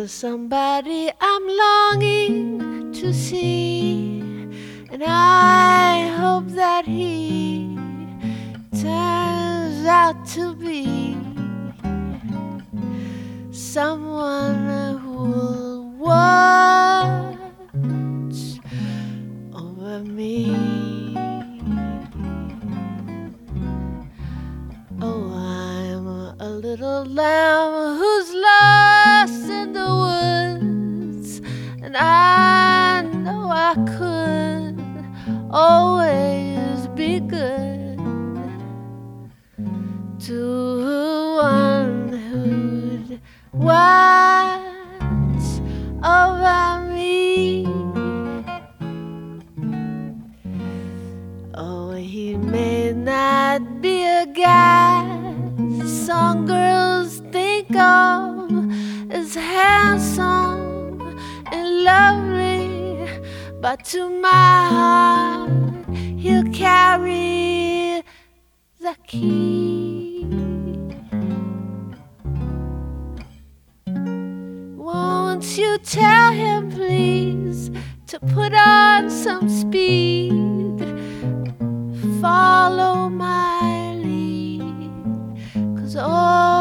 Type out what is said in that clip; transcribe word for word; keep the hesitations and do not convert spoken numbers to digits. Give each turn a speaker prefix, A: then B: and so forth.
A: There's somebody I'm longing to see, and I hope that he turns out to be someone who will watch over me. Oh, I'm a little lamb who's lost in the woods, and I know I could always be good to one who'd watch over me. Oh, he may not be a guy some girls think of as handsome and lovely, but to my heart he'll carry the key. Won't you tell him please to put on some speed, follow my lead, 'cause all